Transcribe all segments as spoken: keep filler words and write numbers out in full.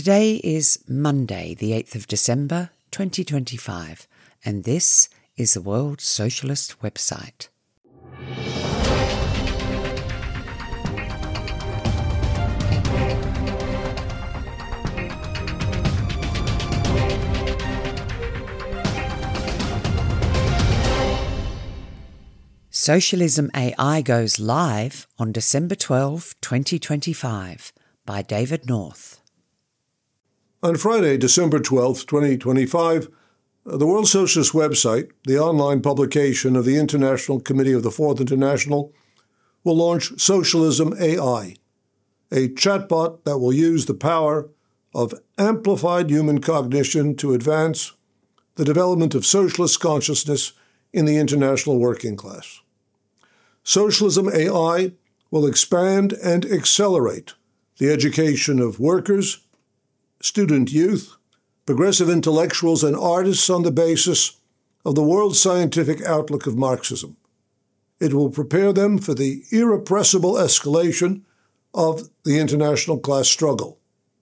Today is Monday, the eighth of December, twenty twenty-five, and this is the World Socialist website. Socialism A I goes live on December twelfth, twenty twenty-five by David North. On Friday, December twelfth, twenty twenty-five, the World Socialist website, the online publication of the International Committee of the Fourth International, will launch Socialism A I, a chatbot that will use the power of amplified human cognition to advance the development of socialist consciousness in the international working class. Socialism A I will expand and accelerate the education of workers, student youth, progressive intellectuals, and artists on the basis of the world scientific outlook of Marxism. It will prepare them for the irrepressible escalation of the international class struggle.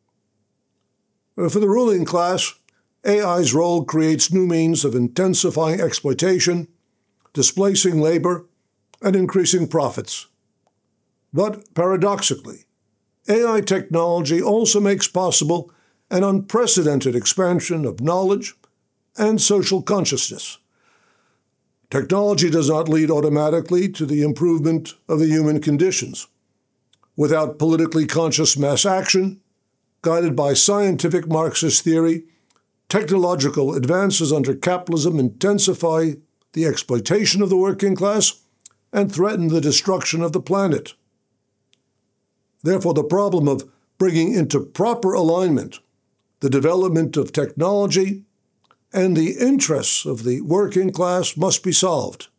For the ruling class, A I's role creates new means of intensifying exploitation, displacing labor, and increasing profits. But paradoxically, A I technology also makes possible an unprecedented expansion of knowledge and social consciousness. Technology does not lead automatically to the improvement of the human conditions. Without politically conscious mass action, guided by scientific Marxist theory, technological advances under capitalism intensify the exploitation of the working class and threaten the destruction of the planet. Therefore, the problem of bringing into proper alignment the development of technology and the interests of the working class must be solved.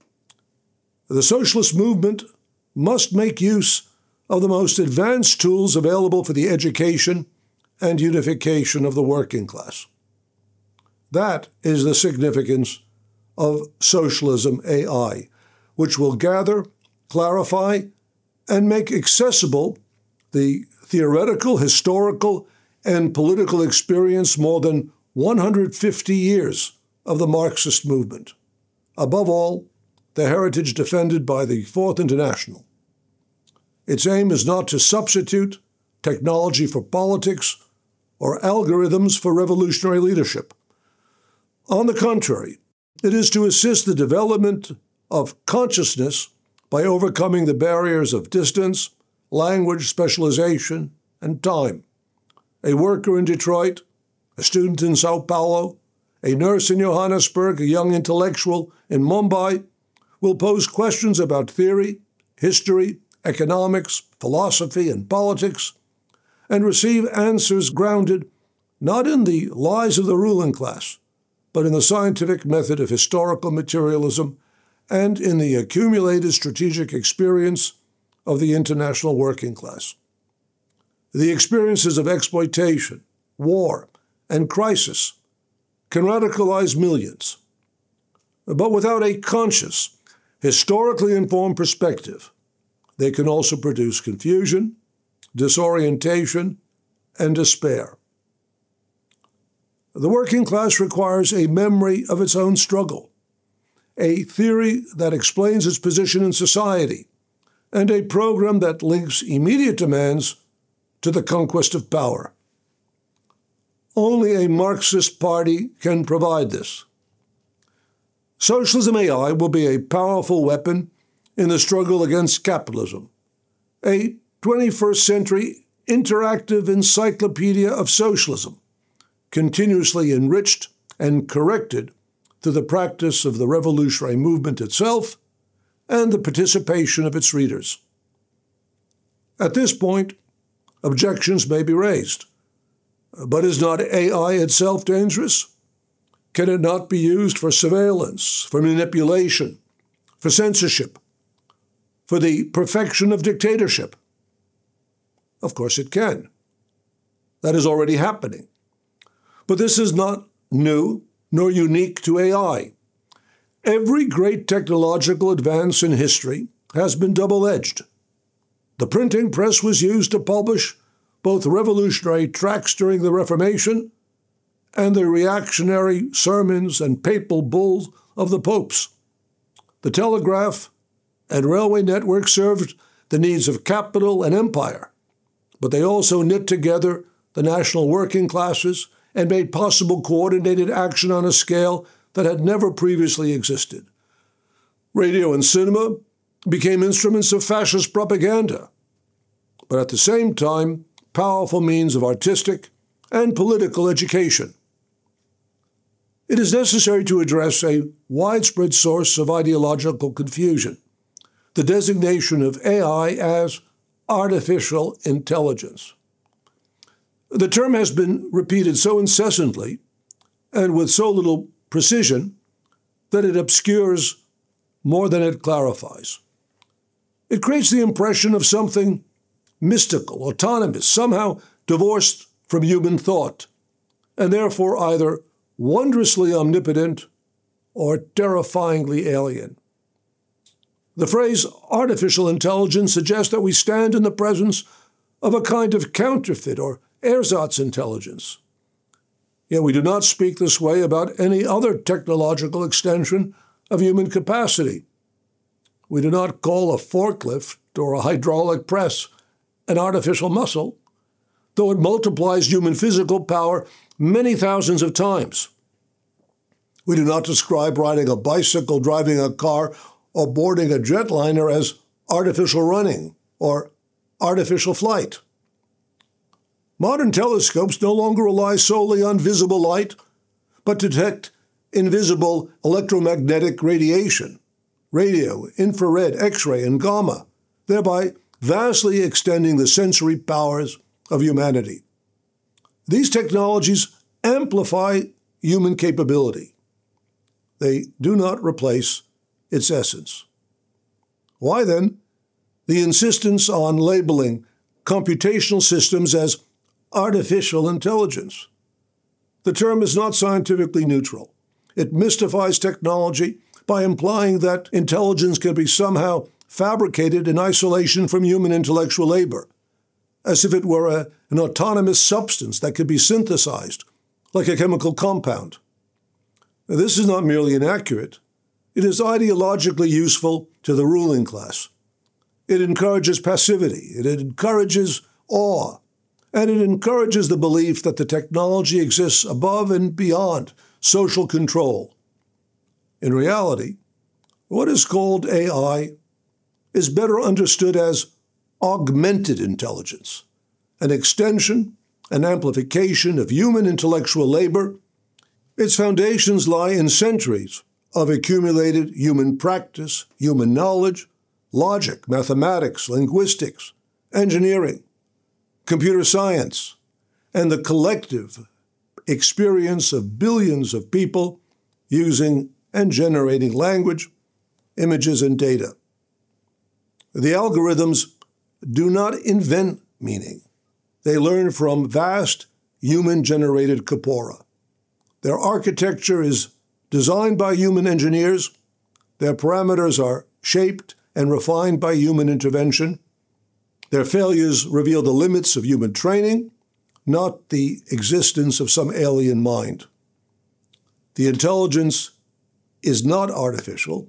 The socialist movement must make use of the most advanced tools available for the education and unification of the working class. That is the significance of Socialism A I, which will gather, clarify, and make accessible the theoretical, historical, and political experience more than one hundred fifty years of the Marxist movement. Above all, the heritage defended by the Fourth International. Its aim is not to substitute technology for politics or algorithms for revolutionary leadership. On the contrary, it is to assist the development of consciousness by overcoming the barriers of distance, language, specialization, and time. A worker in Detroit, a student in Sao Paulo, a nurse in Johannesburg, a young intellectual in Mumbai will pose questions about theory, history, economics, philosophy, and politics, and receive answers grounded not in the lies of the ruling class, but in the scientific method of historical materialism and in the accumulated strategic experience of the international working class. The experiences of exploitation, war, and crisis can radicalize millions. But without a conscious, historically informed perspective, they can also produce confusion, disorientation, and despair. The working class requires a memory of its own struggle, a theory that explains its position in society, and a program that links immediate demands to the conquest of power. Only a Marxist party can provide this. Socialism A I will be a powerful weapon in the struggle against capitalism, a twenty-first century interactive encyclopedia of socialism, continuously enriched and corrected through the practice of the revolutionary movement itself and the participation of its readers. At this point, objections may be raised. But is not A I itself dangerous? Can it not be used for surveillance, for manipulation, for censorship, for the perfection of dictatorship? Of course it can. That is already happening. But this is not new nor unique to A I. Every great technological advance in history has been double-edged. The printing press was used to publish both revolutionary tracts during the Reformation and the reactionary sermons and papal bulls of the popes. The telegraph and railway network served the needs of capital and empire, but they also knit together the national working classes and made possible coordinated action on a scale that had never previously existed. Radio and cinema became instruments of fascist propaganda, but at the same time, powerful means of artistic and political education. It is necessary to address a widespread source of ideological confusion, the designation of A I as artificial intelligence. The term has been repeated so incessantly and with so little precision that it obscures more than it clarifies. It creates the impression of something mystical, autonomous, somehow divorced from human thought, and therefore either wondrously omnipotent or terrifyingly alien. The phrase artificial intelligence suggests that we stand in the presence of a kind of counterfeit or ersatz intelligence. Yet we do not speak this way about any other technological extension of human capacity. We do not call a forklift or a hydraulic press an artificial muscle, though it multiplies human physical power many thousands of times. We do not describe riding a bicycle, driving a car, or boarding a jetliner as artificial running or artificial flight. Modern telescopes no longer rely solely on visible light, but detect invisible electromagnetic radiation, radio, infrared, X-ray, and gamma, thereby vastly extending the sensory powers of humanity. These technologies amplify human capability. They do not replace its essence. Why, then, the insistence on labeling computational systems as artificial intelligence? The term is not scientifically neutral. It mystifies technology by implying that intelligence can be somehow fabricated in isolation from human intellectual labor, as if it were a, an autonomous substance that could be synthesized, like a chemical compound. Now, this is not merely inaccurate. It is ideologically useful to the ruling class. It encourages passivity. It encourages awe. And it encourages the belief that the technology exists above and beyond social control. In reality, what is called A I is better understood as augmented intelligence, an extension, an amplification of human intellectual labor. Its foundations lie in centuries of accumulated human practice, human knowledge, logic, mathematics, linguistics, engineering, computer science, and the collective experience of billions of people using and generating language, images, and data. The algorithms do not invent meaning. They learn from vast human-generated corpora. Their architecture is designed by human engineers. Their parameters are shaped and refined by human intervention. Their failures reveal the limits of human training, not the existence of some alien mind. The intelligence is not artificial.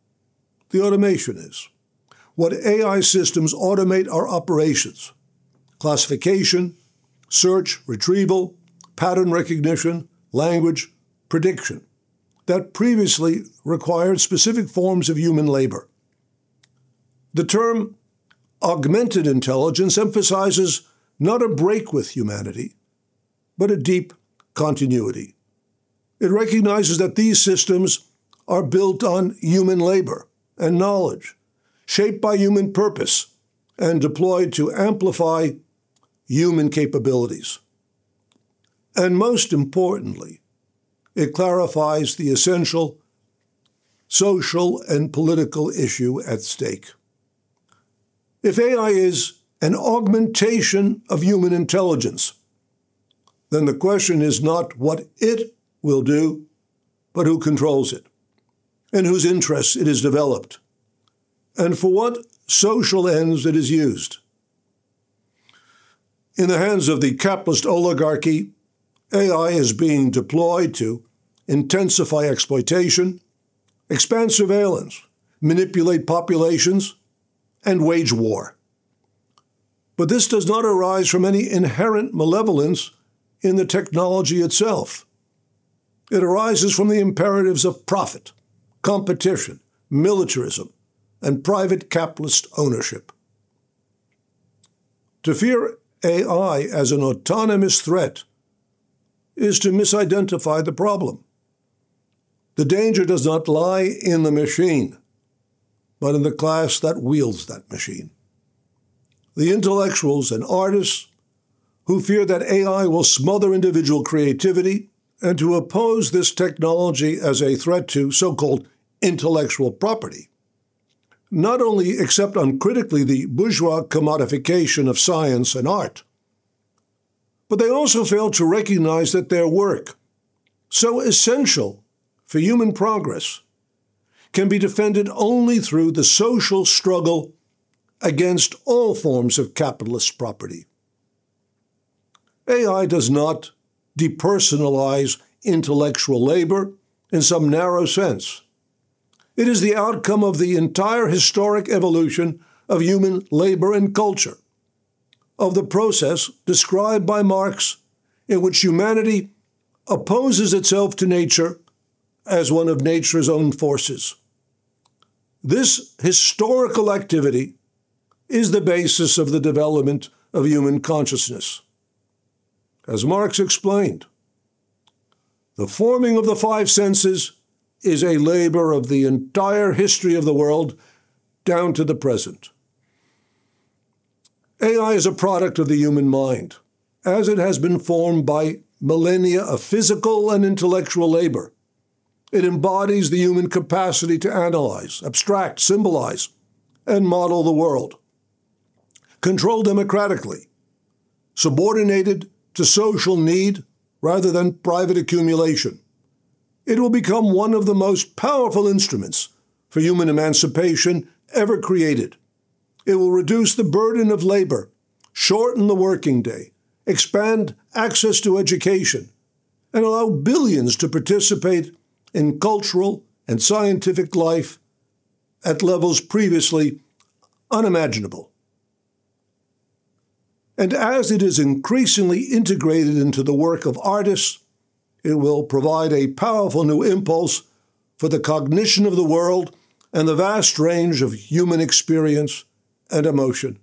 The automation is. What A I systems automate are operations: classification, search, retrieval, pattern recognition, language, prediction, that previously required specific forms of human labor. The term augmented intelligence emphasizes not a break with humanity, but a deep continuity. It recognizes that these systems are built on human labor and knowledge, shaped by human purpose, and deployed to amplify human capabilities. And most importantly, it clarifies the essential social and political issue at stake. If A I is an augmentation of human intelligence, then the question is not what it will do, but who controls it, in whose interests it is developed, and for what social ends it is used. In the hands of the capitalist oligarchy, A I is being deployed to intensify exploitation, expand surveillance, manipulate populations, and wage war. But this does not arise from any inherent malevolence in the technology itself. It arises from the imperatives of profit, competition, militarism, and private capitalist ownership. To fear A I as an autonomous threat is to misidentify the problem. The danger does not lie in the machine, but in the class that wields that machine. The intellectuals and artists who fear that A I will smother individual creativity and to oppose this technology as a threat to so-called intellectual property not only accept uncritically the bourgeois commodification of science and art, but they also fail to recognize that their work, so essential for human progress, can be defended only through the social struggle against all forms of capitalist property. A I does not depersonalize intellectual labor in some narrow sense. It is the outcome of the entire historic evolution of human labor and culture, of the process described by Marx in which humanity opposes itself to nature as one of nature's own forces. This historical activity is the basis of the development of human consciousness. As Marx explained, the forming of the five senses is a labor of the entire history of the world down to the present. A I is a product of the human mind, as it has been formed by millennia of physical and intellectual labor. It embodies the human capacity to analyze, abstract, symbolize, and model the world. Controlled democratically, subordinated to social need rather than private accumulation, it will become one of the most powerful instruments for human emancipation ever created. It will reduce the burden of labor, shorten the working day, expand access to education, and allow billions to participate in cultural and scientific life at levels previously unimaginable. And as it is increasingly integrated into the work of artists, it will provide a powerful new impulse for the cognition of the world and the vast range of human experience and emotion.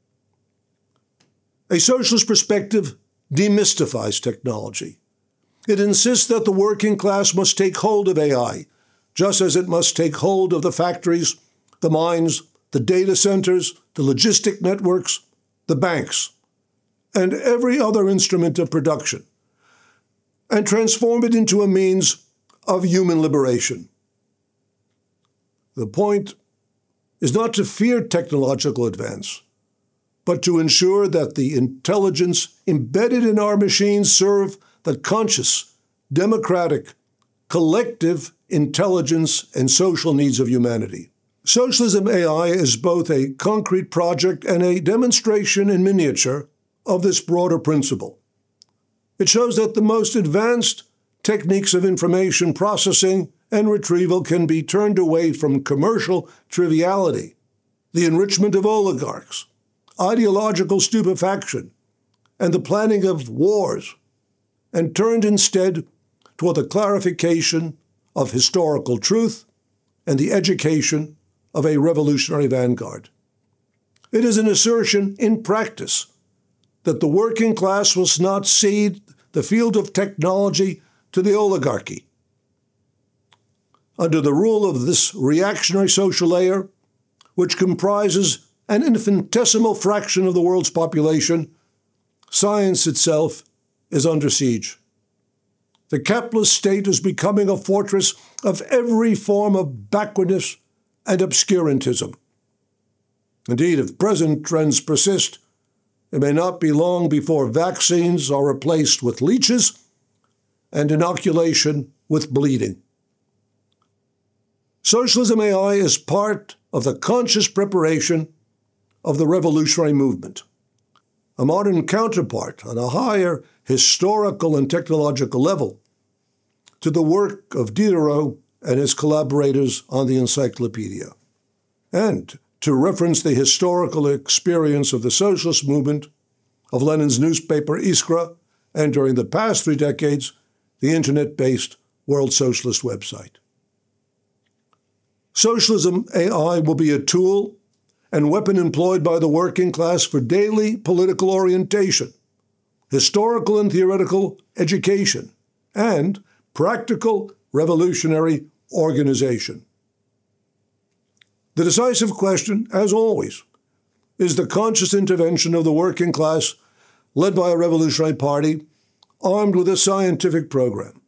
A socialist perspective demystifies technology. It insists that the working class must take hold of A I, just as it must take hold of the factories, the mines, the data centers, the logistic networks, the banks, and every other instrument of production, and transform it into a means of human liberation. The point is not to fear technological advance, but to ensure that the intelligence embedded in our machines serve the conscious, democratic, collective intelligence and social needs of humanity. Socialism A I is both a concrete project and a demonstration in miniature of this broader principle. It shows that the most advanced techniques of information processing and retrieval can be turned away from commercial triviality, the enrichment of oligarchs, ideological stupefaction, and the planning of wars, and turned instead toward the clarification of historical truth and the education of a revolutionary vanguard. It is an assertion in practice that the working class will not cede the field of technology to the oligarchy. Under the rule of this reactionary social layer, which comprises an infinitesimal fraction of the world's population, science itself is under siege. The capitalist state is becoming a fortress of every form of backwardness and obscurantism. Indeed, if present trends persist, it may not be long before vaccines are replaced with leeches and inoculation with bleeding. Socialism A I is part of the conscious preparation of the revolutionary movement. a modern counterpart on a higher historical and technological level to the work of Diderot and his collaborators on the Encyclopedia, and to reference the historical experience of the socialist movement, of Lenin's newspaper Iskra, and during the past three decades, the internet-based World Socialist website. Socialism A I will be a tool and weapon employed by the working class for daily political orientation, historical and theoretical education, and practical revolutionary organization. The decisive question, as always, is the conscious intervention of the working class led by a revolutionary party armed with a scientific program.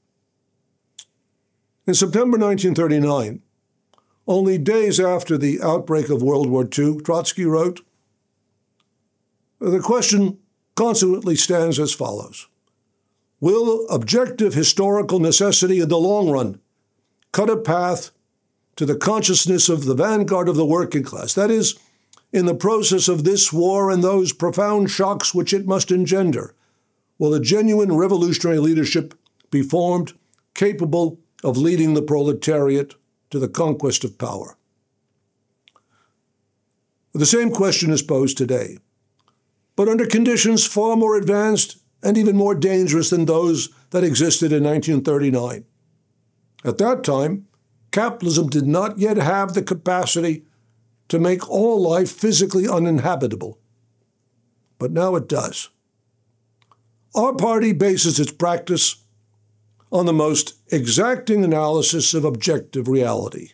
In September nineteen thirty-nine, only days after the outbreak of World War Two, Trotsky wrote, "The question consequently stands as follows. Will objective historical necessity in the long run cut a path to the consciousness of the vanguard of the working class, that is, in the process of this war and those profound shocks which it must engender, will a genuine revolutionary leadership be formed capable of leading the proletariat to the conquest of power?" The same question is posed today, but under conditions far more advanced and even more dangerous than those that existed in nineteen thirty-nine. At that time, capitalism did not yet have the capacity to make all life physically uninhabitable, but now it does. Our party bases its practice on the most exacting analysis of objective reality.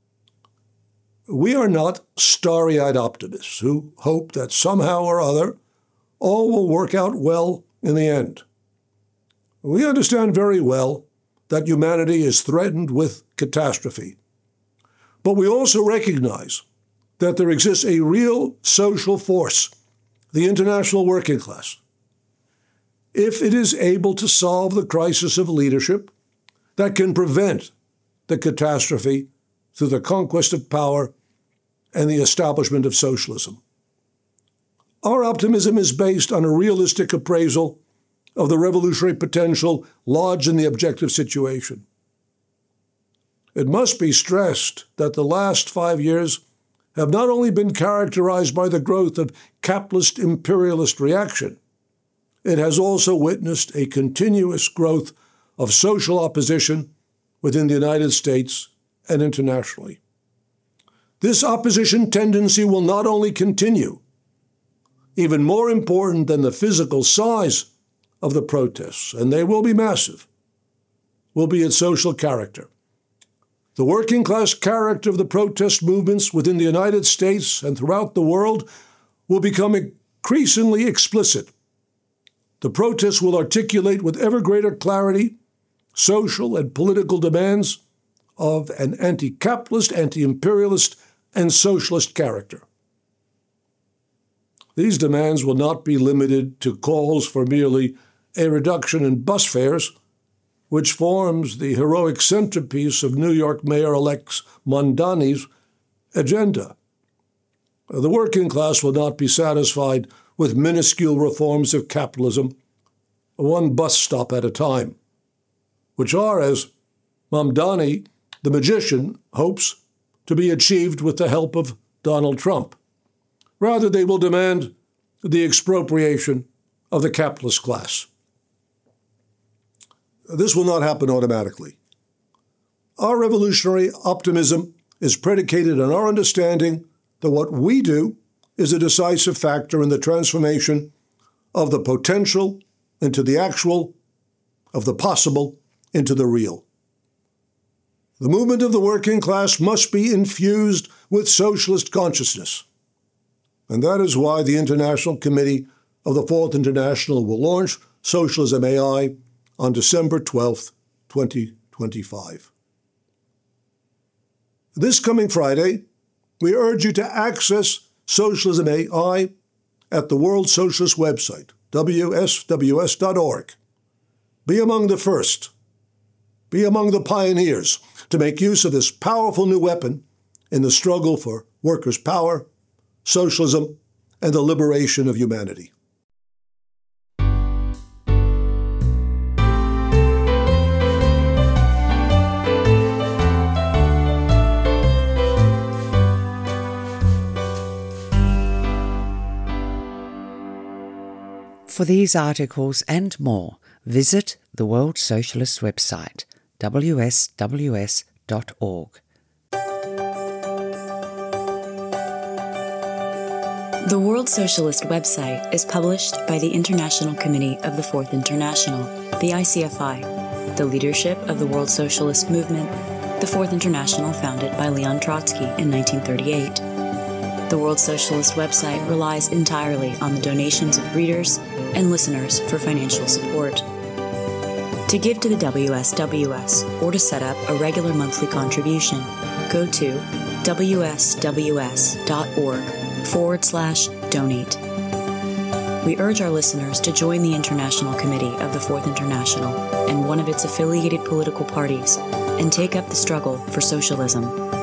We are not starry-eyed optimists who hope that somehow or other all will work out well in the end. We understand very well that humanity is threatened with catastrophe, but we also recognize that there exists a real social force, the international working class. If it is able to solve the crisis of leadership, that can prevent the catastrophe through the conquest of power and the establishment of socialism. Our optimism is based on a realistic appraisal of the revolutionary potential lodged in the objective situation. It must be stressed that the last five years have not only been characterized by the growth of capitalist imperialist reaction, it has also witnessed a continuous growth of social opposition within the United States and internationally. This opposition tendency will not only continue, even more important than the physical size of the protests, and they will be massive, will be its social character. The working class character of the protest movements within the United States and throughout the world will become increasingly explicit. The protests will articulate with ever greater clarity social and political demands of an anti-capitalist, anti-imperialist, and socialist character. These demands will not be limited to calls for merely a reduction in bus fares, which forms the heroic centerpiece of New York Mayor-elect Mamdani's agenda. The working class will not be satisfied with minuscule reforms of capitalism, one bus stop at a time, which are, as Mamdani, the magician, hopes to be achieved with the help of Donald Trump. Rather, they will demand the expropriation of the capitalist class. This will not happen automatically. Our revolutionary optimism is predicated on our understanding that what we do is a decisive factor in the transformation of the potential into the actual, of the possible into the real. The movement of the working class must be infused with socialist consciousness. And that is why the International Committee of the Fourth International will launch Socialism A I on December twelfth, twenty twenty-five. This coming Friday, we urge you to access Socialism A I at the World Socialist website, w s w s dot org. Be among the first, be among the pioneers to make use of this powerful new weapon in the struggle for workers' power, socialism, and the liberation of humanity. For these articles and more, visit the World Socialist website, w s w s dot org. The World Socialist website is published by the International Committee of the Fourth International, the I C F I, the leadership of the World Socialist movement, the Fourth International founded by Leon Trotsky in nineteen thirty-eight. The World Socialist website relies entirely on the donations of readers and listeners for financial support. To give to the W S W S or to set up a regular monthly contribution, go to w s w s dot org forward slash donate. We urge our listeners to join the International Committee of the Fourth International and one of its affiliated political parties and take up the struggle for socialism.